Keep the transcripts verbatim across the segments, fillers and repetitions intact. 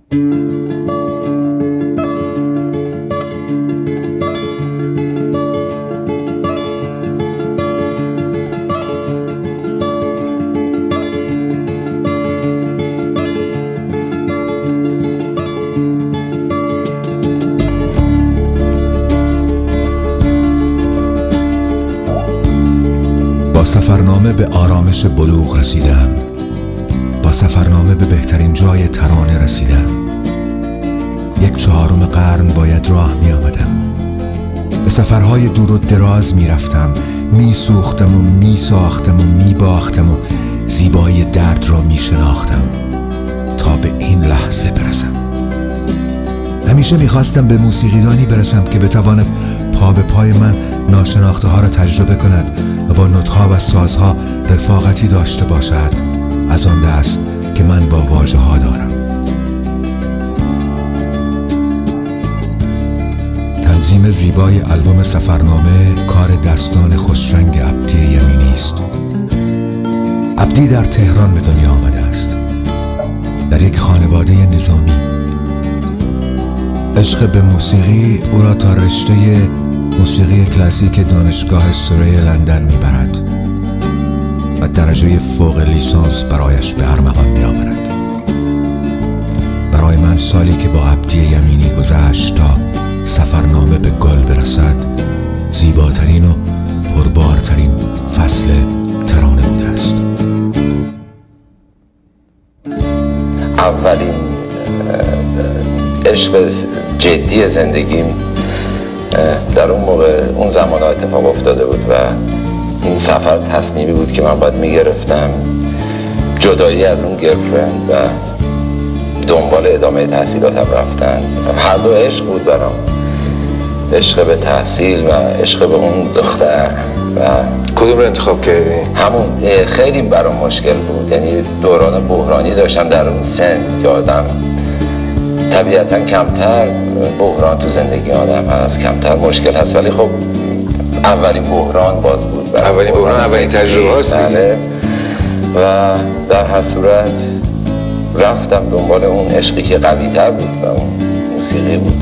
با سفرنامه به آرامش بلوغ رسیدم. با سفرنامه به بهترین جای ترانه رسیدم. یک چهارم قرن باید راه می آمدم. به سفرهای دور و دراز می رفتم، می سوختم و می ساختم و می باختم و زیبایی درد را می شناختم تا به این لحظه برسم. همیشه می خواستم به موسیقیدانی برسم که بتواند پا به پای من ناشناخته ها را تجربه کند و با نوت‌ها و سازها رفاقتی داشته باشد از آن دست که من با واژه ها دارم. تنظیم زیبای آلبوم سفرنامه کار دستان خوشرنگ عبدی یمینی است. عبدی در تهران به دنیا آمده است، در یک خانواده نظامی. عشق به موسیقی او را تا رشته موسیقی کلاسیک دانشگاه سوری لندن میبرد و درجه فوق لیسانس برایش به ارمغان میآورد. برای من سالی که با عبدی یمینی گذشت تا سفرنامه به گل برسد زیباترین و پربارترین فصل ترانه بوده است. اولین عشق جدی زندگیم در اون موقع اون زمان اتفاق افتاده بود و این سفر تصمیمی بود که من باید میگرفتم جدایی از اون گرفرند و دنبال ادامه تحصیلاتم رفتن. هر دو عشق بود برام، عشق به تحصیل و عشق به اون دختر. و کدوم رو انتخاب کردی؟ همون. خیلی برام مشکل بود، یعنی دوران بحرانی داشتم در اون سن که آدم طبیعتا کمتر بحران تو زندگی آدم هست، کمتر مشکل هست، ولی خب اولین بحران باز بود. اولین بحران اولین تجربه هست. بله. و در هر صورت رفتم دنبال اون عشقی که قوی تر بود و اون موسیقی بود.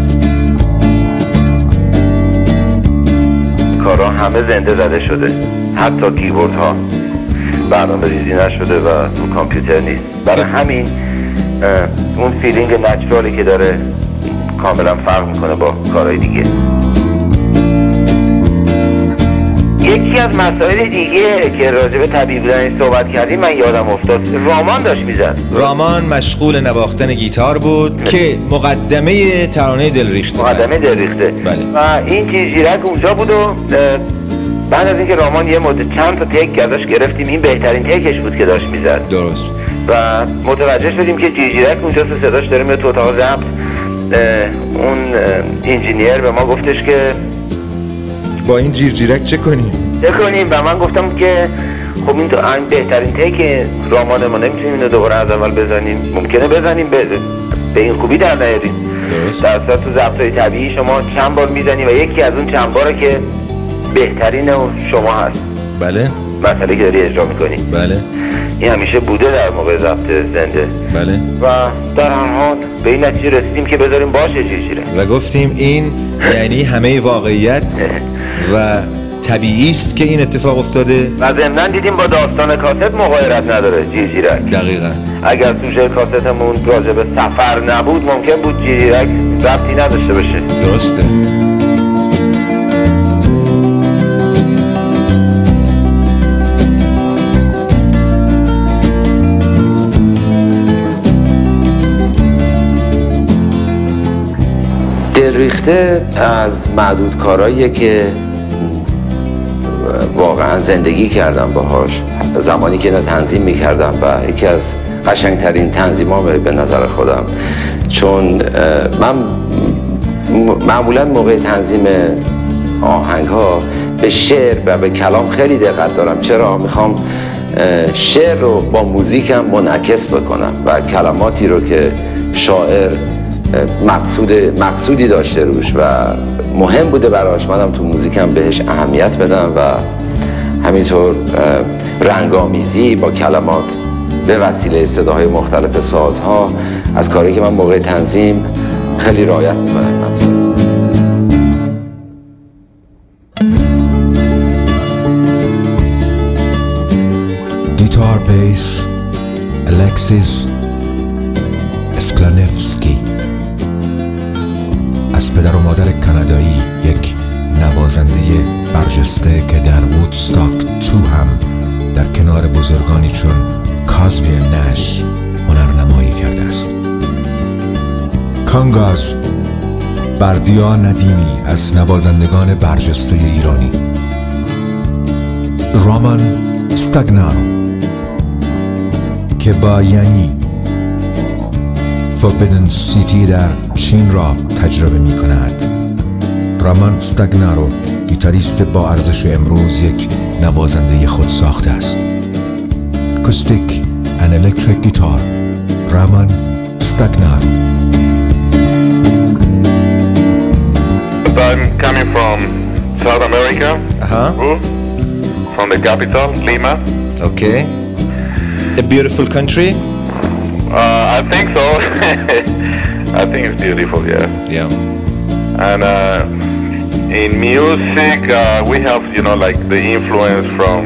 کارا همه زنده زده شده، حتی کیبورد ها برنامه ریزی نشده و رو کامپیوتر نیست. برای همین اون فیلینگ نچرالی که داره کاملا فرق میکنه با کارهای دیگه. یکی از مسائل دیگه که راجع به طبیعی بودن صحبت کردیم من یادم افتاد، رامان داشت میزد. رامان مشغول نواختن گیتار بود که مقدمه ترانه دلریخته مقدمه دلریخته بله. و این جیجیرک اونجا بود و بعد از اینکه رامان یه مدت چند تا تک ازش گرفتیم، این بهترین تکش بود که داشت میزد. درست. و متوجه شدیم که جیجیرک اونجا صداش داره میاد تو اتاق ضبط. اون انجینیر به ما گفتش که با این جیرجیرک چه کنیم؟ چه کنیم؟ و من گفتم که خب این بهترین تیک رامان ما، نمیتونیم اینو دوباره از اول بزنیم. ممکنه بزنیم به, به این خوبی در نیاریم. در صورت تو ضبط‌های طبیعی شما چند بار میزنی و یکی از اون چند باره که بهترین شما هست. بله. مسئله که داری اجرا میکنی. بله. این همیشه بوده در موقع ضبط زنده. بله. و در هر حال به این نتیجه رسیدیم که بذاریم باشه جیجیره. و گفتیم این یعنی همه واقعیت و طبیعی است که این اتفاق افتاده. و ضمناً دیدیم با داستان کاست مغایرت نداره جیجیرک. دقیقاً. اگر سوژه کاستمون راجع به سفر نبود ممکن بود جیجیرک ربطی نداشته باشه. درسته. دلریخته از معدود کارهاییه که واقعا زندگی کردم باهاش. زمانی که تنظیم میکردم و یکی از قشنگترین تنظیمام به نظر خودم، چون من معمولا موقع تنظیم آهنگ ها به شعر و به کلام خیلی دقت دارم. چرا؟ میخوام شعر رو با موزیکم منعکس بکنم و کلماتی رو که شاعر مقصود مقصودی داشته روش و مهم بوده براش، منم تو موزیکم بهش اهمیت بدم و همینطور رنگامیزی با کلمات به وسیله صداهای مختلف سازها از کاری که من موقع تنظیم خیلی رعایت میکنم. گیتار بیس الکسیس اسکلانفسکی از پدر و مادر کانادایی، یک نوازنده برجسته که در وودستاک تو هم در کنار بزرگانی چون کازبی نش هنرنمایی کرده است. کانگاز بردیا ندیمی از نوازندگان برجسته ایرانی. رامان استاگنارو که با یعنی فوربیدن سیتی در چین را تجربه می کند. رامان استاگنارو گیتاریست با ارزش امروز یک نوازنده خود ساخته است. اکوستیک and electric guitar. رامان استاگنارو. I'm coming from South America, Uh-huh. from the capital, Lima. Okay. A beautiful country. Uh, I think so. I think it's beautiful, yeah. Yeah. And uh, in music, uh, we have, you know, like the influence from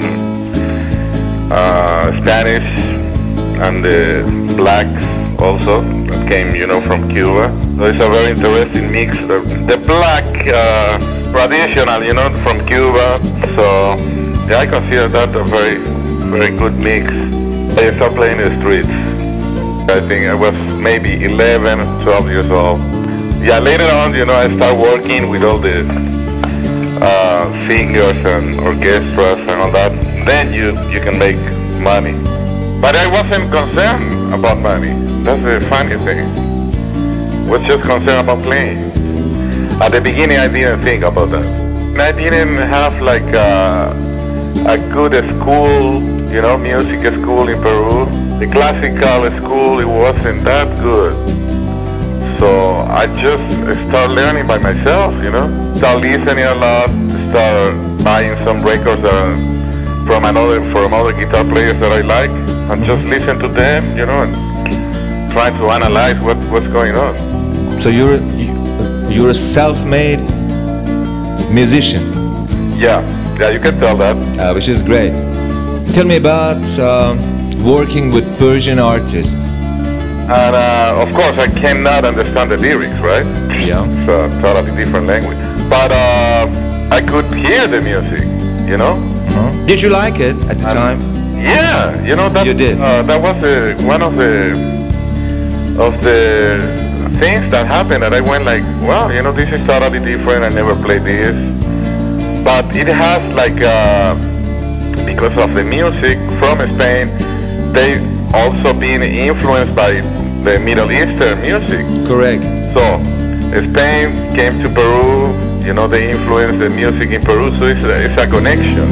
uh, Spanish and the blacks also that came, you know, from Cuba. So it's a very interesting mix. The, the black uh, traditional, you know, from Cuba. So yeah, I consider that a very, very good mix. I started playing in the streets. I think I was maybe eleven, twelve years old. Yeah, later on, you know, I started working with all the uh, singers and orchestras and all that. Then you, you can make money. But I wasn't concerned about money. That's the funny thing. I was just concerned about playing. At the beginning, I didn't think about that. I didn't have like a, a good school, you know, music school in Peru. The classical school, it wasn't that good. So I just started learning by myself, you know. Start listening a lot, start buying some records that are from another, from other guitar players that I like, and just listen to them, you know, and try to analyze what, what's going on. So you're you, you're a self-made musician. Yeah, yeah, you can tell that. Uh, which is great. Tell me about um, working with Persian artists. And uh, of course, I cannot understand the lyrics, right? Yeah. It's a totally different language. But uh, I could hear the music, you know? Uh-huh. Did you like it at the And time? Yeah, you know that. You did? Uh, that was uh, one of the of the things that happened. That I went like, wow, you know, this is totally different. I never played this, but it has like uh, because of the music from Spain, they also been influenced by the Middle Eastern music. Correct. So Spain came to Peru. You know, they influenced the music in Peru, so it's a, it's a connection.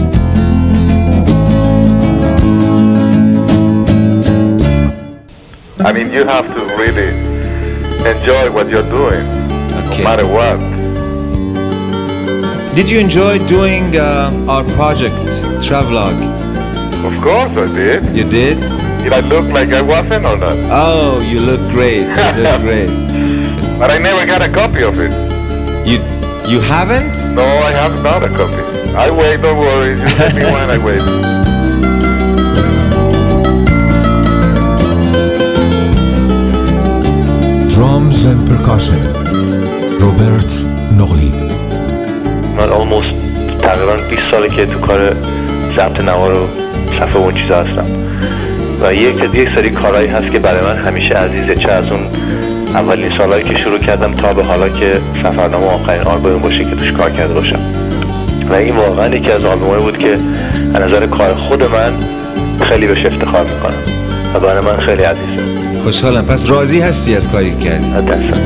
I mean, you have to really enjoy what you're doing, Okay. no matter what. Did you enjoy doing uh, our project, Travelog? Of course I did. You did? Did I look like I wasn't or not? Oh, you look great. You look great. But I never got a copy of it. You you haven't? No, I have not a copy. I wait, don't worry. You send me one, I wait. Drums and percussion. روبرت نقلی. من almost تقریبا بیست ساله که تو کار ضبط نوا رو صفحه اون چیزا هستم و یک یک سری کارهایی هست که برای من همیشه عزیزه، چه از اون اولین سالهایی که شروع کردم تا به حالا که سفرنامه آخرین آلبوم باشه که توش کار کرده باشم و این واقعا یکی از آلبومایی بود که از نظر کار خود من خیلی بهش افتخار میکنم و برای من خیلی عزیزه. خوشحالم. پس راضی هستی از کاری که کردی؟ دستم.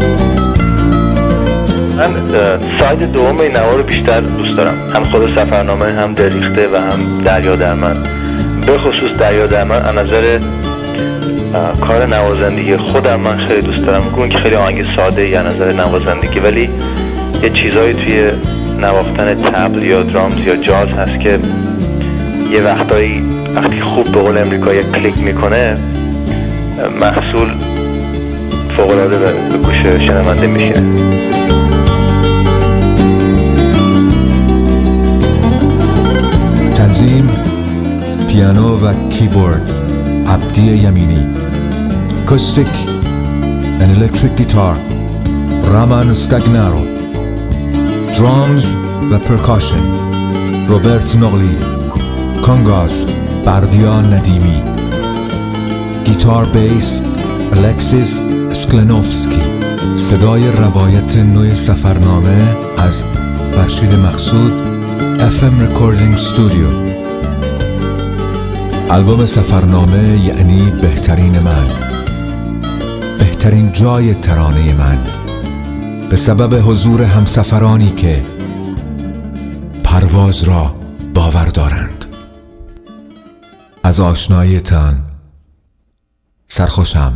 من ساید دوم این نوا رو بیشتر دوست دارم، هم خود سفرنامه، هم دریخته و هم دریا در من. به خصوص دریا در من از نظر کار نوازندگی خودم من خیلی دوست دارم. میگم که خیلی آهنگ ساده یا نظر نوازندگی، ولی یه چیزایی توی نواختن تبل یا درامز یا جاز هست که یه وقتایی وقتی خوب به قول امریکایی کلیک میکنه محصول فوق‌العاده به گوش شنونده میشه. تنظیم پیانو و کیبورد عبدی یمینی، اکوستیک and electric guitar رامان استگنارو، درامز و پرکاشن روبرت نقلی، کانگاز بردیا ندیمی، گیتار بیس الکسیس اسکلنوفسکی. صدای روایت نوی سفرنامه از فرشید مقصود، اف ام Recording Studio. البوم سفرنامه یعنی بهترین من، بهترین جای ترانه من، به سبب حضور همسفرانی که پرواز را باور دارند. از آشناییتان سرخوشم.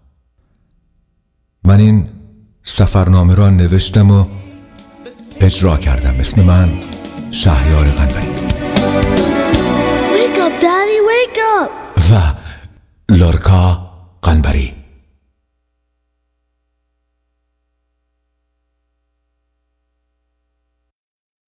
من این سفرنامه را نوشتم و اجرا کردم. اسم من شهریار قنبری. Wake up, Daddy, wake up! و لورکا قنبری.